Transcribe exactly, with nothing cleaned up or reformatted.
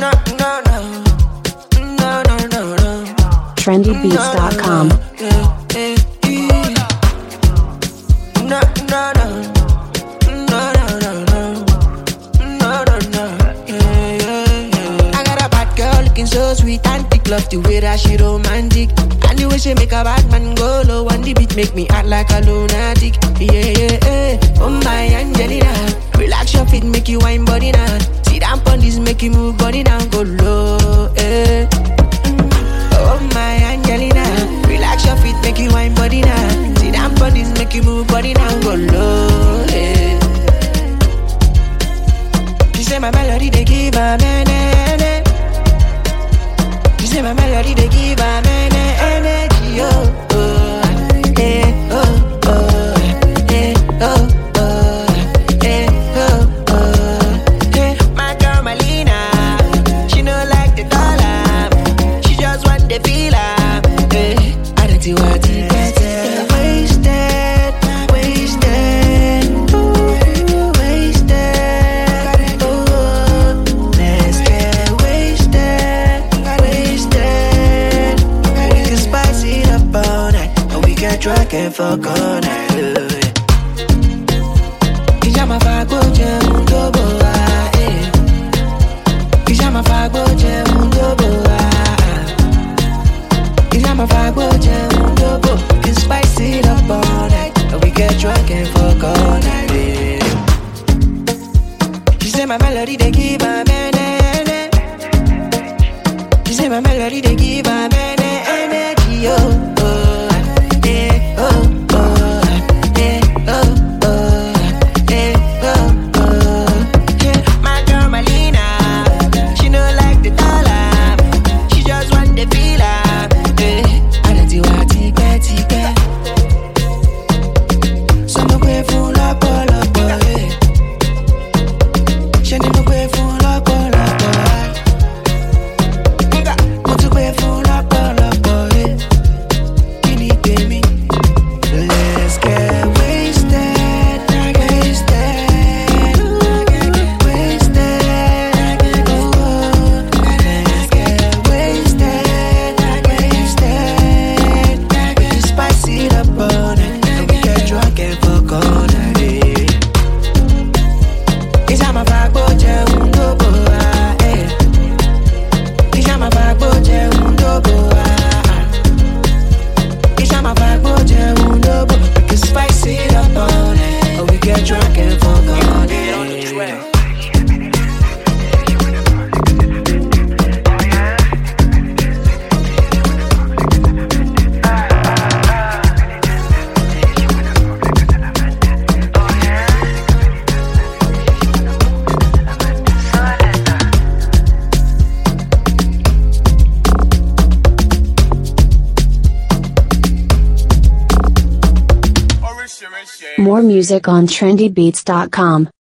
trendy beats dot com. So sweet and thick, love the way that she romantic. And the way she make a bad man go low. And the beat make me act like a lunatic. Yeah, yeah, yeah. Oh my Angelina, relax your feet, make you wine body now. Sit down on this, make you move body down, go low, eh. Oh my Angelina, relax your feet, make you wine body now. Sit down on this, make you move body down, go low, eh. She say my melody, they give her man, eh, eh. She say my melody, they give her man energy, oh, oh, eh, oh, oh, eh, oh, oh, eh, oh, oh, eh. My girl Malina, she no like the dollar, she just want the feel am, eh. I don't see what it gets, wasted, wasted, ooh, wasted, oh, let's get wasted. We can spice it up all night, and we can drink and fuck all night. Ijama fago je undobo ah eh. Ijama fago je undobo ah. Ijama fago je undobo. We can spice it up all night, and we can drink and fuck all night. Yeah. She say my melody they give her man. She say my melody they give her man energy, oh, oh, eh, oh, oh, eh, oh, oh, eh, oh, oh, yeah. My girl Malina, she no like the dollar, she just want the feel am, eh. I don't see what it get, it get. So me grateful up all up, eh. She need me grateful up all up, eh. Let's get wasted, wasted, wasted, oh, let's get wasted, wasted. We can spice it up all night, and we get drunk and fuck all night. Ijama fago je undobo ah eh. Ijama fago je undobo ah. Ijama fago je undobo. We can spice it up all night, or we get drunk and fuck all night. More music on trendy beats dot com.